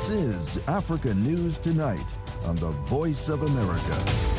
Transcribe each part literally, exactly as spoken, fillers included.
This is Africa News Tonight on the Voice of America.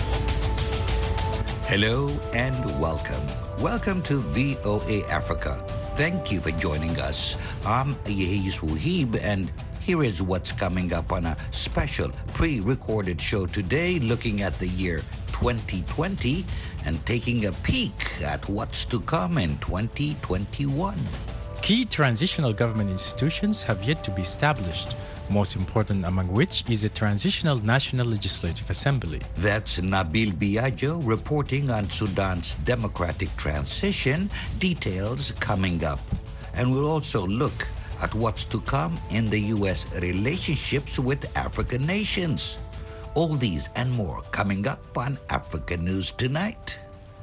Hello and welcome. Welcome to V O A Africa. Thank you for joining us. I'm Yehis Wuhib, and here is what's coming up on a special pre-recorded show today, looking at the year twenty twenty and taking a peek at what's to come in twenty twenty-one. Key transitional government institutions have yet to be established, most important among which is a Transitional National Legislative Assembly. That's Nabil Biagio reporting on Sudan's democratic transition, details coming up. And we'll also look at what's to come in the U S relationships with African nations. All these and more coming up on Africa News Tonight.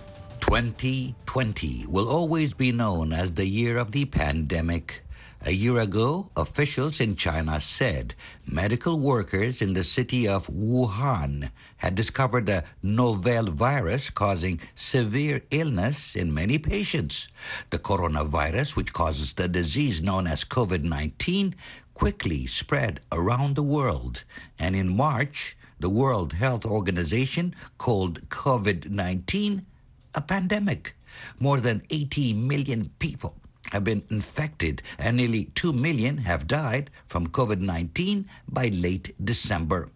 twenty twenty will always be known as the year of the pandemic. A year ago, officials in China said medical workers in the city of Wuhan had discovered a novel virus causing severe illness in many patients. The coronavirus, which causes the disease known as COVID nineteen, quickly spread around the world. And in March, the World Health Organization called COVID nineteen a pandemic. More than eighty million people have been infected and nearly two million have died from COVID nineteen by late December.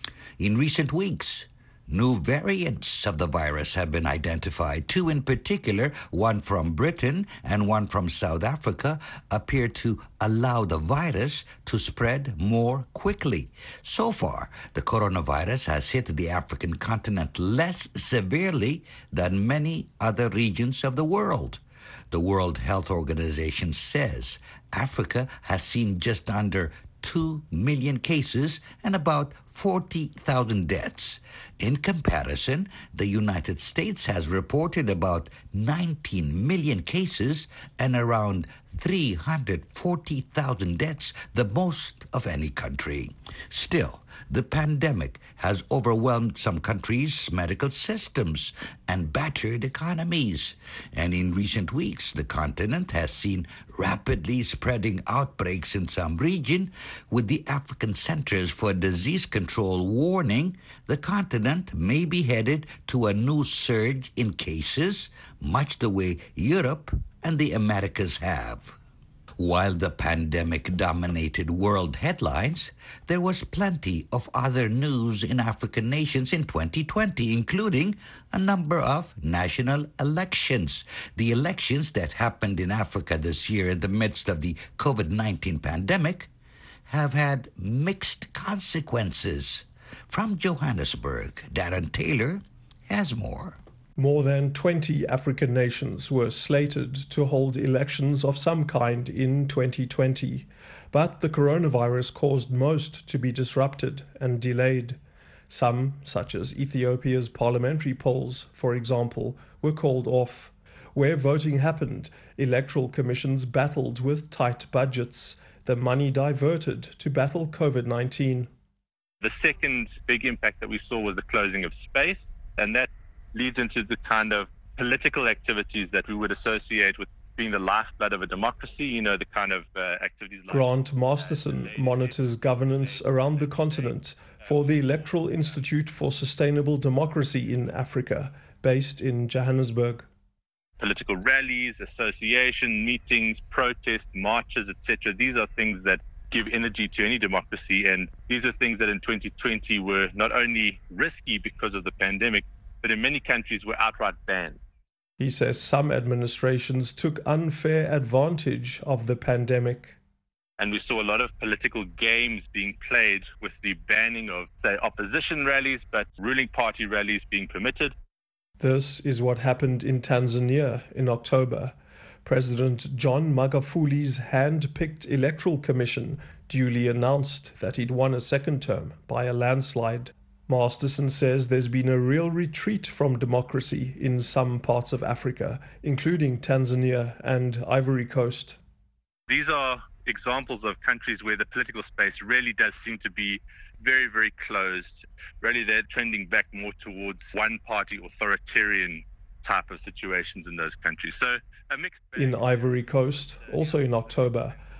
In recent weeks, new variants of the virus have been identified. Two in particular, one from Britain and one from South Africa, appear to allow the virus to spread more quickly. So far, the coronavirus has hit the African continent less severely than many other regions of the world. The World Health Organization says Africa has seen just under two million cases and about forty thousand deaths. In comparison, the United States has reported about nineteen million cases and around three hundred forty thousand deaths, the most of any country. Still, the pandemic has overwhelmed some countries' medical systems and battered economies. And in recent weeks, the continent has seen rapidly spreading outbreaks in some region. With the African Centers for Disease Control warning, the continent may be headed to a new surge in cases, much the way Europe and the Americas have. While the pandemic dominated world headlines, there was plenty of other news in African nations in twenty twenty, including a number of national elections. The elections that happened in Africa this year in the midst of the COVID nineteen pandemic have had mixed consequences. From Johannesburg, Darren Taylor has more. More than twenty African nations were slated to hold elections of some kind in twenty twenty, but the coronavirus caused most to be disrupted and delayed. Some, such as Ethiopia's parliamentary polls, for example, were called off. Where voting happened, electoral commissions battled with tight budgets, the money diverted to battle COVID nineteen. The second big impact that we saw was the closing of space, and that leads into the kind of political activities that we would associate with being the lifeblood of a democracy, you know, the kind of uh, activities like... Grant Masterson uh, monitors governance around the continent for the Electoral Institute for Sustainable Democracy in Africa, based in Johannesburg. Political rallies, association, meetings, protests, marches, et cetera. These are things that give energy to any democracy, and these are things that in twenty twenty were not only risky because of the pandemic, but in many countries were outright banned. He says some administrations took unfair advantage of the pandemic. And we saw a lot of political games being played with the banning of, say, opposition rallies, but ruling party rallies being permitted. This is what happened in Tanzania in October. President John Magufuli's hand-picked electoral commission duly announced that he'd won a second term by a landslide. Masterson says there's been a real retreat from democracy in some parts of Africa, including Tanzania and Ivory Coast. These are examples of countries where the political space really does seem to be very, very closed. Really, they're trending back more towards one-party authoritarian type of situations in those countries. So a mixed bag. In Ivory Coast, also in October,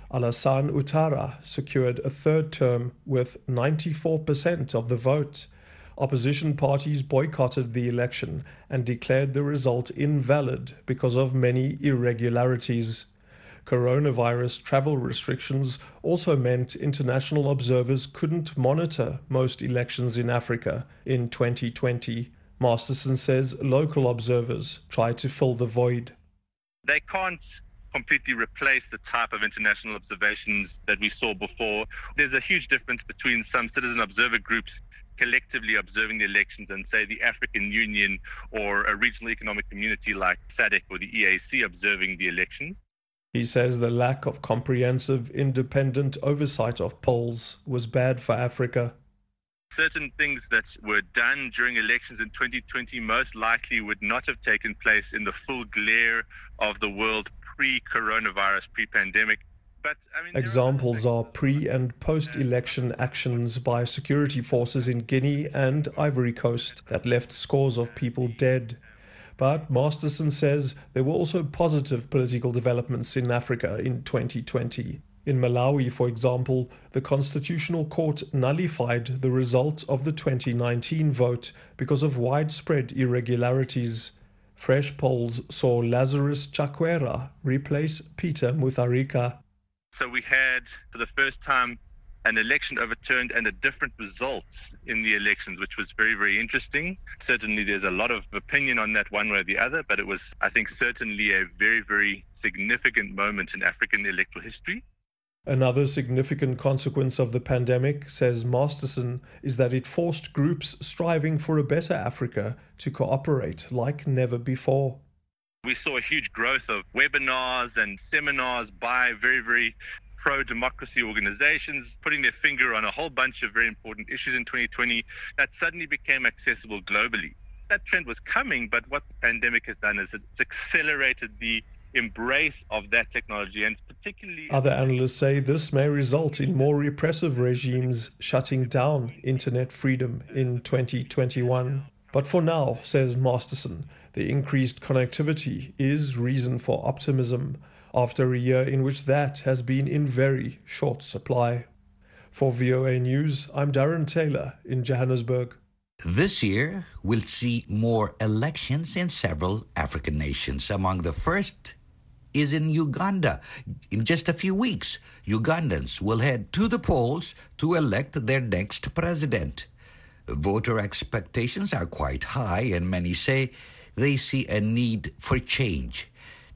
Alassane Ouattara secured a third term with ninety-four percent of the vote. Opposition parties boycotted the election and declared the result invalid because of many irregularities. Coronavirus travel restrictions also meant international observers couldn't monitor most elections in Africa in twenty twenty. Masterson says local observers tried to fill the void. They can't completely replace the type of international observations that we saw before. There's a huge difference between some citizen observer groups collectively observing the elections and, say, the African Union or a regional economic community like SADC or the E A C observing the elections. He says the lack of comprehensive, independent oversight of polls was bad for Africa. Certain things that were done during elections in twenty twenty most likely would not have taken place in the full glare of the world pre-coronavirus, pre-pandemic. But, I mean, examples are pre- and post-election actions by security forces in Guinea and Ivory Coast that left scores of people dead. But Masterson says there were also positive political developments in Africa in twenty twenty. In Malawi, for example, the Constitutional Court nullified the result of the twenty nineteen vote because of widespread irregularities. Fresh polls saw Lazarus Chakwera replace Peter Mutharika. So we had, for the first time, an election overturned and a different result in the elections, which was very, very interesting. Certainly, there's a lot of opinion on that one way or the other, but it was, I think, certainly a very, very significant moment in African electoral history. Another significant consequence of the pandemic, says Masterson, is that it forced groups striving for a better Africa to cooperate like never before. We saw a huge growth of webinars and seminars by very, very pro-democracy organizations, putting their finger on a whole bunch of very important issues in twenty twenty that suddenly became accessible globally. That trend was coming, but what the pandemic has done is it's accelerated the embrace of that technology, and particularly... Other analysts say this may result in more repressive regimes shutting down internet freedom in twenty twenty-one. But for now, says Masterson, the increased connectivity is reason for optimism after a year in which that has been in very short supply. For V O A News, I'm Darren Taylor in Johannesburg. This year, we'll see more elections in several African nations. Among the first is in Uganda. In just a few weeks, Ugandans will head to the polls to elect their next president. Voter expectations are quite high, and many say they see a need for change.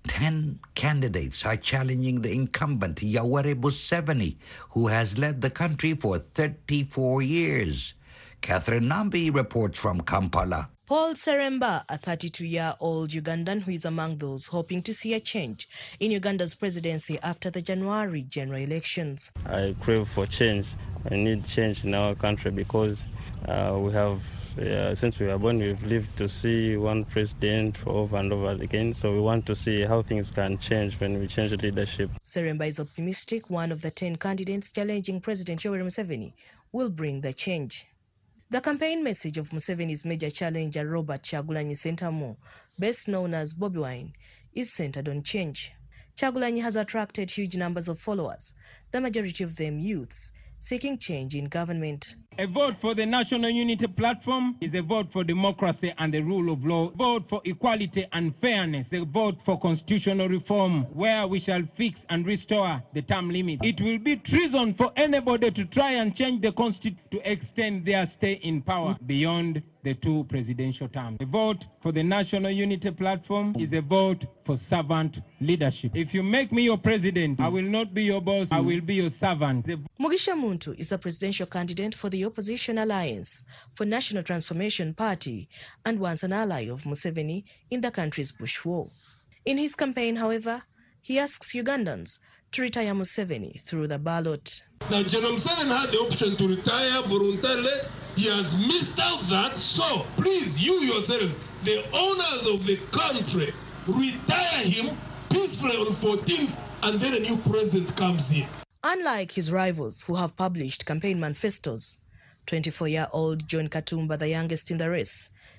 Ten candidates are challenging the incumbent Yoweri Museveni, who has led the country for thirty-four years. Catherine Nambi reports from Kampala. Paul Seremba, a thirty-two-year-old Ugandan who is among those hoping to see a change in Uganda's presidency after the January general elections. I crave for change. I need change in our country because uh, we have, uh, since we were born, we've lived to see one president over and over again. So we want to see how things can change when we change leadership. Seremba is optimistic one of the ten candidates challenging President Yoweri Museveni will bring the change. The campaign message of Museveni's major challenger Robert Kyagulanyi Ssentamu, best known as Bobi Wine, is centered on change. Kyagulanyi has attracted huge numbers of followers, the majority of them youths, seeking change in government. A vote for the National Unity Platform is a vote for democracy and the rule of law, a vote for equality and fairness, a vote for constitutional reform where we shall fix and restore the term limit. It will be treason for anybody to try and change the constitution to extend their stay in power beyond the two presidential terms. A vote for the National Unity Platform is a vote for servant leadership. If you make me your president, I will not be your boss, I will be your servant. Mugisha Muntu is the presidential candidate for the Opposition Alliance for National Transformation Party and once an ally of Museveni in the country's bush war. In his campaign, however, he asks Ugandans to retire Museveni through the ballot. Now, General Museveni had the option to retire voluntarily. He has missed out that. So, please, you yourselves, the owners of the country, retire him peacefully on fourteenth, and then a new president comes in. Unlike his rivals who have published campaign manifestos, twenty-four-year-old John Katumba, the youngest in the race,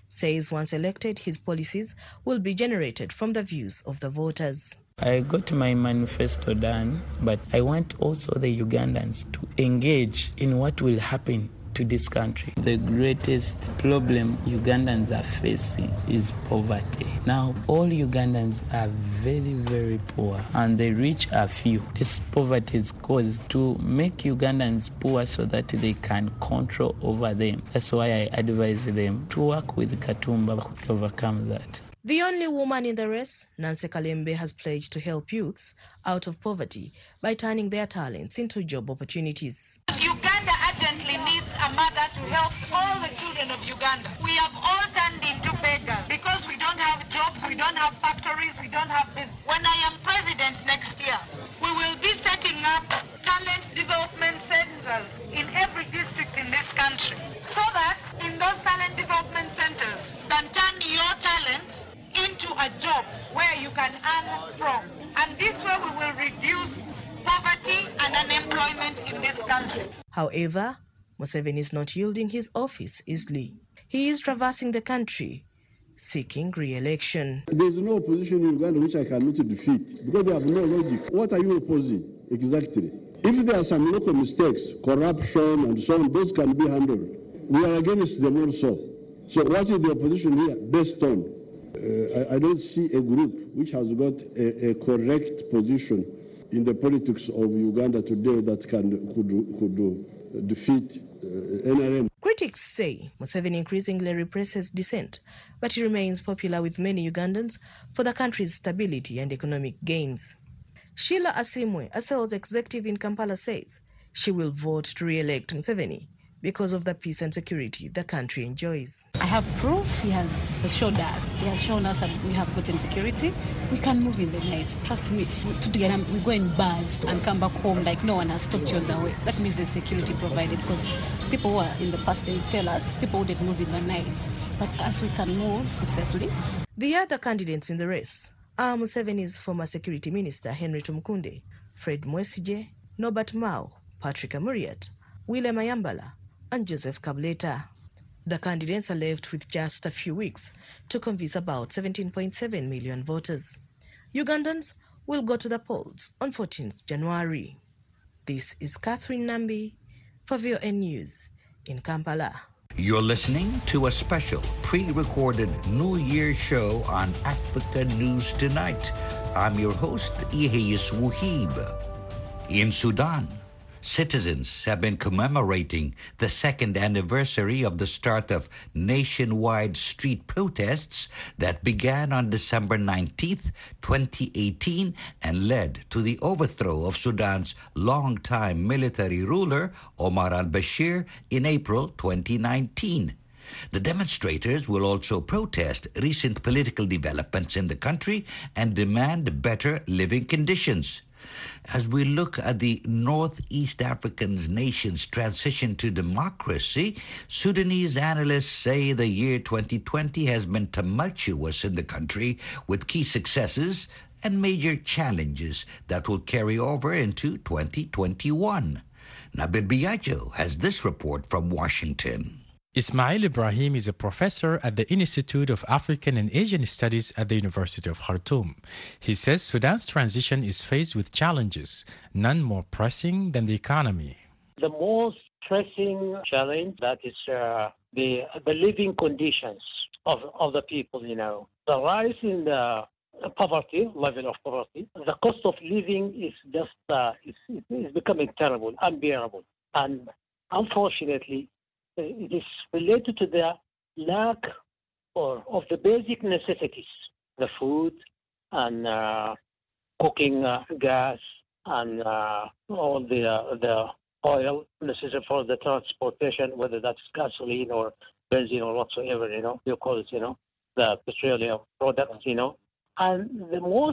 says once elected, his policies will be generated from the views of the voters. I got my manifesto done, but I want also the Ugandans to engage in what will happen to this country. The greatest problem Ugandans are facing is poverty. Now, all Ugandans are very, very poor, and the rich are few. This poverty is caused to make Ugandans poor so that they can control over them. That's why I advise them to work with Katumba to overcome that. The only woman in the race, Nancy Kalembe, has pledged to help youths out of poverty by turning their talents into job opportunities. Uganda urgently needs a mother to help all the children of Uganda. We have all turned into beggars because we don't have jobs, we don't have factories, we don't have business. When I am president next year, we will be setting up talent development centers in every district in this country so that in those talent development centers can turn your talent into a job where you can earn from. And this way we will reduce poverty and unemployment in this country. However, Museveni is not yielding his office easily. He is traversing the country, seeking re-election. There is no opposition in Uganda which I cannot defeat because they have no logic. What are you opposing exactly? If there are some local mistakes, corruption and so on, those can be handled. We are against them also. So what is the opposition here based on? Uh, I, I don't see a group which has got a, a correct position in the politics of Uganda today that can could, could defeat uh, N R M. Critics say Museveni increasingly represses dissent, but he remains popular with many Ugandans for the country's stability and economic gains. Sheila Asimwe, a sales executive in Kampala, says she will vote to re-elect Museveni because of the peace and security the country enjoys. I have proof. He has showed us. He has shown us that we have good insecurity. We can move in the night. Trust me. We go in bars and come back home like no one has stopped you on the way. That means the security provided, because people who are in the past, they tell us people wouldn't move in the nights. But as we can move safely. The other candidates in the race are Museveni's former security minister Henry Tumukunde, Fred Mwesige, Norbert Mao, Patrick Amuriat, William Ayambala, and Joseph Kableta. The candidates are left with just a few weeks to convince about seventeen point seven million voters. Ugandans will go to the polls on fourteenth January. This is Catherine Nambi for V O N News in Kampala. You're listening to a special pre-recorded New Year show on Africa News Tonight. I'm your host, Iheyus Wuhib. In Sudan, citizens have been commemorating the second anniversary of the start of nationwide street protests that began on December nineteenth, twenty eighteen, and led to the overthrow of Sudan's longtime military ruler, Omar al-Bashir, in April twenty nineteen. The demonstrators will also protest recent political developments in the country and demand better living conditions. As we look at the Northeast African nation's transition to democracy, Sudanese analysts say the year twenty twenty has been tumultuous in the country, with key successes and major challenges that will carry over into twenty twenty-one. Nabil Biagio has this report from Washington. Ismail Ibrahim is a professor at the Institute of African and Asian Studies at the University of Khartoum. He says Sudan's transition is faced with challenges, none more pressing than the economy. The most pressing challenge, that is uh, the the living conditions of, of the people, you know. The rise in the poverty, level of poverty, the cost of living is just uh, is, is becoming terrible, unbearable. And unfortunately, it is related to the lack or of the basic necessities, the food and uh, cooking uh, gas and uh, all the uh, the oil necessary for the transportation, whether that's gasoline or benzene or whatsoever, you know, you call it, you know, the petroleum products, you know. And the most,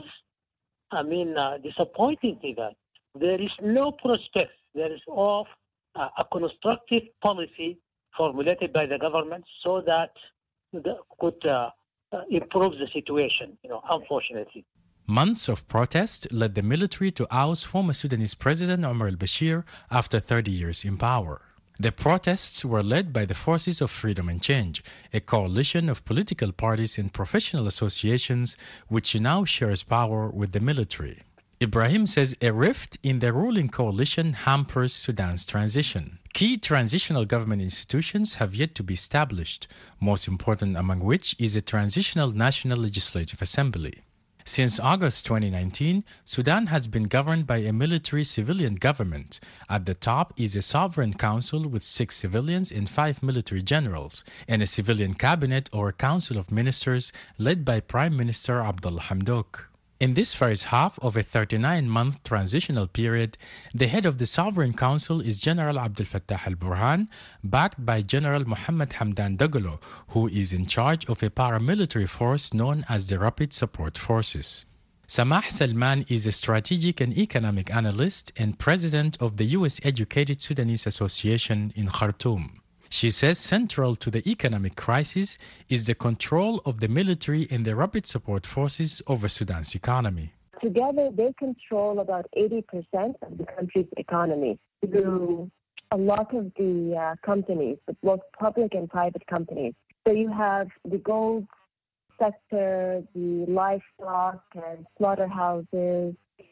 I mean, uh, disappointing thing that there is no prospect, there is of uh, a constructive policy formulated by the government so that the, could uh, uh, improve the situation, you know, unfortunately. Months of protest led the military to oust former Sudanese President Omar al-Bashir after thirty years in power. The protests were led by the Forces of Freedom and Change, a coalition of political parties and professional associations which now shares power with the military. Ibrahim says a rift in the ruling coalition hampers Sudan's transition. Key transitional government institutions have yet to be established, most important among which is a transitional National Legislative Assembly. Since August twenty nineteen, Sudan has been governed by a military-civilian government. At the top is a sovereign council with six civilians and five military generals, and a civilian cabinet or council of ministers led by Prime Minister Abdullah Hamdok. In this first half of a thirty-nine month transitional period, the head of the Sovereign Council is General Abdel Fattah al-Burhan, backed by General Mohammed Hamdan Dagalo, who is in charge of a paramilitary force known as the Rapid Support Forces. Samah Salman is a strategic and economic analyst and president of the U S-educated Sudanese Association in Khartoum. She says central to the economic crisis is the control of the military and the rapid support forces over Sudan's economy. Together, they control about eighty percent of the country's economy through a lot of the uh, companies, both public and private companies. So you have the gold sector, the livestock and slaughterhouses,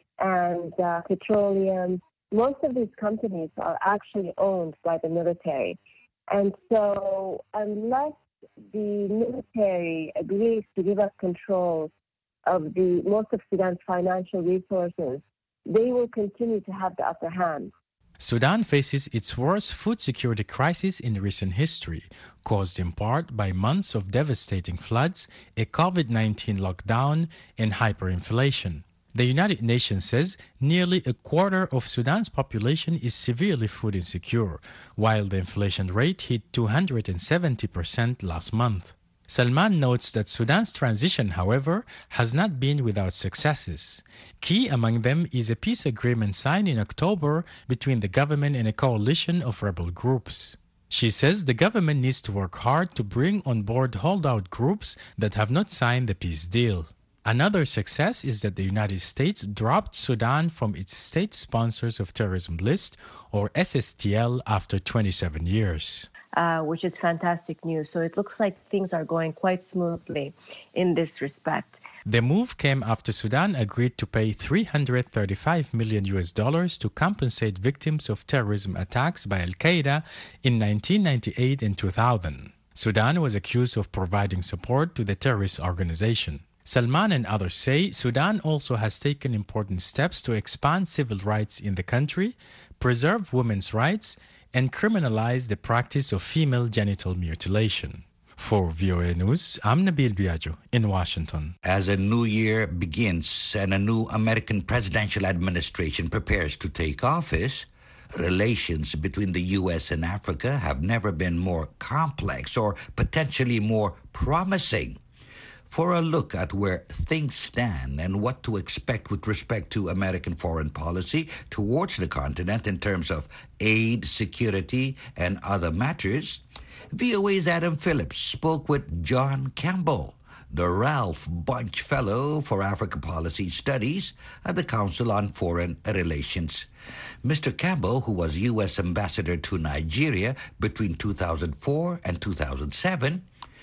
and uh, petroleum. Most of these companies are actually owned by the military. And so unless the military agrees to give up control of the most of Sudan's financial resources, they will continue to have the upper hand. Sudan faces its worst food security crisis in recent history, caused in part by months of devastating floods, a COVID nineteen lockdown, and hyperinflation. The United Nations says nearly a quarter of Sudan's population is severely food insecure, while the inflation rate hit two hundred seventy percent last month. Salman notes that Sudan's transition, however, has not been without successes. Key among them is a peace agreement signed in October between the government and a coalition of rebel groups. She says the government needs to work hard to bring on board holdout groups that have not signed the peace deal. Another success is that the United States dropped Sudan from its State Sponsors of Terrorism list, or S S T L, after twenty-seven years. Uh, which is fantastic news. So it looks like things are going quite smoothly in this respect. The move came after Sudan agreed to pay three hundred thirty-five million U S dollars to compensate victims of terrorism attacks by Al-Qaeda in nineteen ninety-eight and two thousand. Sudan was accused of providing support to the terrorist organization. Salman and others say Sudan also has taken important steps to expand civil rights in the country, preserve women's rights, and criminalize the practice of female genital mutilation. For V O A News, I'm Nabil Biagio in Washington. As a new year begins and a new American presidential administration prepares to take office, relations between the U S and Africa have never been more complex or potentially more promising. For a look at where things stand and what to expect with respect to American foreign policy towards the continent in terms of aid, security, and other matters, V O A's Adam Phillips spoke with John Campbell, the Ralph Bunche Fellow for Africa Policy Studies at the Council on Foreign Relations. Mister Campbell, who was U S Ambassador to Nigeria between two thousand four and two thousand seven,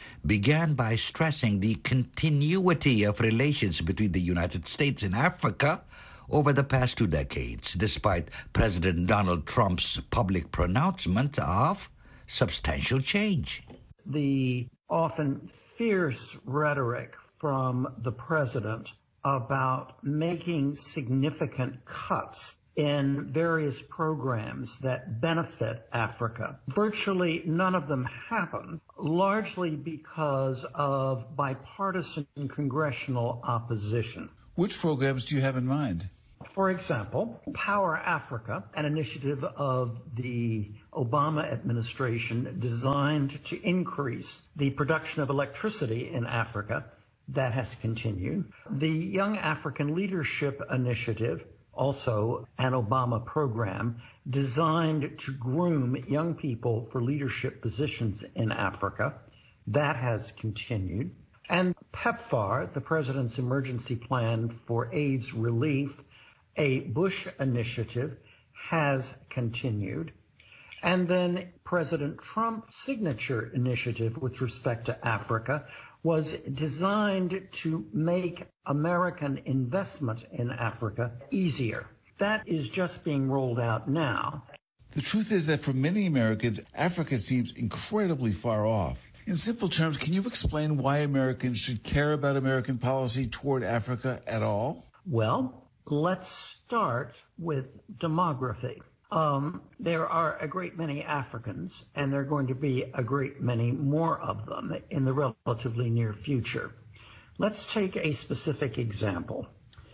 began by stressing the continuity of relations between the United States and Africa over the past two decades, despite President Donald Trump's public pronouncement of substantial change. The often fierce rhetoric from the president about making significant cuts in various programs that benefit Africa. Virtually none of them happen, largely because of bipartisan congressional opposition. Which programs do you have in mind? For example, Power Africa, an initiative of the Obama administration designed to increase the production of electricity in Africa, that has continued. The Young African Leadership Initiative, also an Obama program designed to groom young people for leadership positions in Africa. That has continued. And PEPFAR, the President's Emergency Plan for AIDS Relief, a Bush initiative, has continued. And then President Trump's signature initiative with respect to Africa was designed to make American investment in Africa easier. That is just being rolled out now. The truth is that for many Americans, Africa seems incredibly far off. In simple terms, can you explain why Americans should care about American policy toward Africa at all? Well, let's start with demography. Um, there are a great many Africans, and there are going to be a great many more of them in the relatively near future. Let's take a specific example.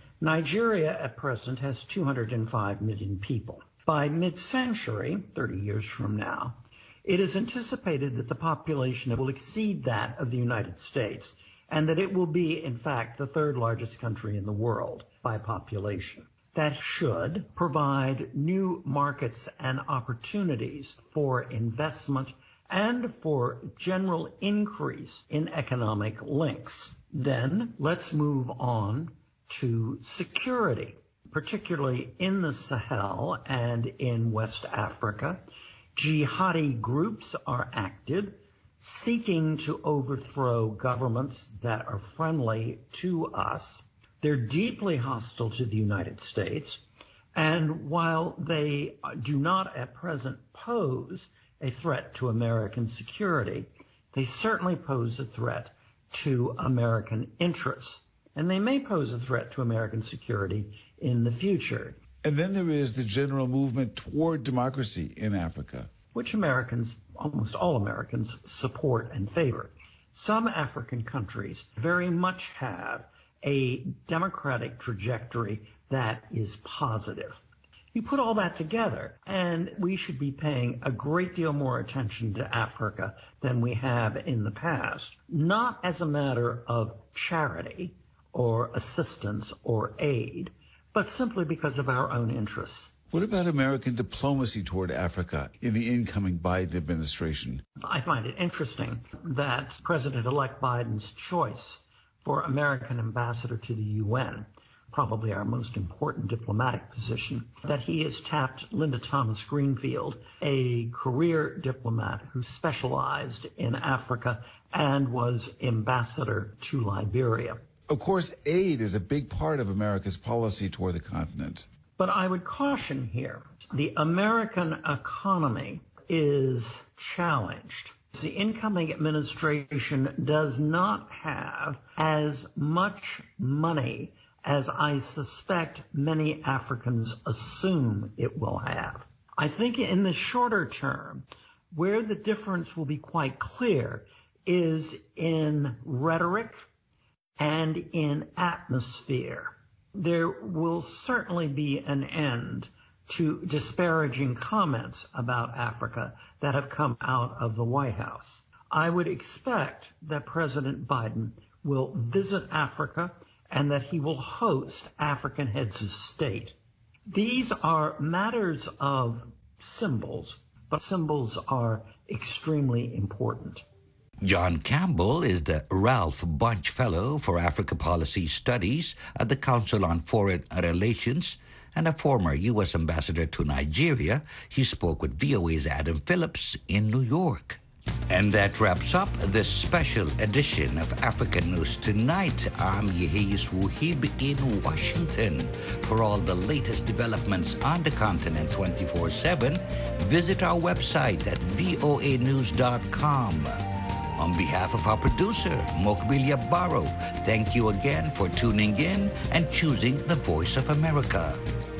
Nigeria at present has two hundred five million people. By mid-century, thirty years from now, it is anticipated that the population will exceed that of the United States, and that it will be, in fact, the third largest country in the world by population. That should provide new markets and opportunities for investment and for general increase in economic links. Then let's move on to security, particularly in the Sahel and in West Africa. Jihadi groups are active, seeking to overthrow governments that are friendly to us. They're deeply hostile to the United States, and while they do not at present pose a threat to American security, they certainly pose a threat to American interests, and they may pose a threat to American security in the future. And then there is the general movement toward democracy in Africa, which Americans, almost all Americans, support and favor. Some African countries very much have a democratic trajectory that is positive. You put all that together, and we should be paying a great deal more attention to Africa than we have in the past, not as a matter of charity or assistance or aid, but simply because of our own interests. What about American diplomacy toward Africa in the incoming Biden administration? I find it interesting that President-elect Biden's choice for American ambassador to the U N, probably our most important diplomatic position, that he has tapped Linda Thomas Greenfield, a career diplomat who specialized in Africa and was ambassador to Liberia. Of course, aid is a big part of America's policy toward the continent. But I would caution here, the American economy is challenged. The incoming administration does not have as much money as I suspect many Africans assume it will have. I think in the shorter term, where the difference will be quite clear is in rhetoric and in atmosphere. There will certainly be an end to disparaging comments about Africa that have come out of the White House. I would expect that President Biden will visit Africa and that he will host African heads of state. These are matters of symbols, but symbols are extremely important. John Campbell is the Ralph Bunche Fellow for Africa Policy Studies at the Council on Foreign Relations and a former U S ambassador to Nigeria. He spoke with V O A's Adam Phillips in New York. And that wraps up this special edition of African News Tonight. I'm Yeheyes Wuhib in Washington. For all the latest developments on the continent twenty-four seven, visit our website at voa news dot com. On behalf of our producer, Mokbilia Barrow, thank you again for tuning in and choosing the Voice of America.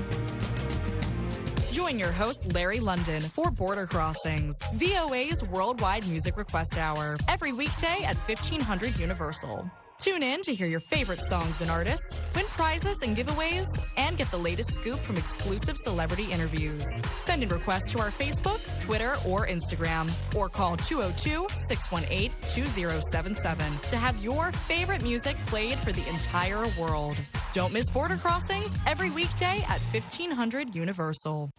Join your host, Larry London, for Border Crossings, V O A's Worldwide Music Request Hour, every weekday at fifteen hundred Universal. Tune in to hear your favorite songs and artists, win prizes and giveaways, and get the latest scoop from exclusive celebrity interviews. Send in requests to our Facebook, Twitter, or Instagram, or call two oh two, six one eight, two oh seven seven to have your favorite music played for the entire world. Don't miss Border Crossings every weekday at fifteen hundred Universal.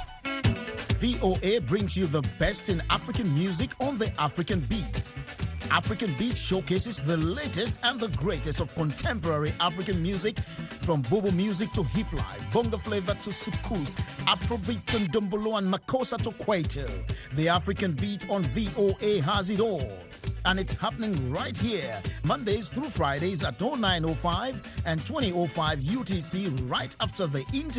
V O A brings you the best in African music on the African beat. African Beat showcases the latest and the greatest of contemporary African music, from Bobo music to hip life, bongo flavor to soukous, Afrobeat to Ndombolo and Makossa to Kwaito. The African Beat on V O A has it all. And it's happening right here, Mondays through Fridays at oh nine oh five and twenty oh five U T C, right after the interview.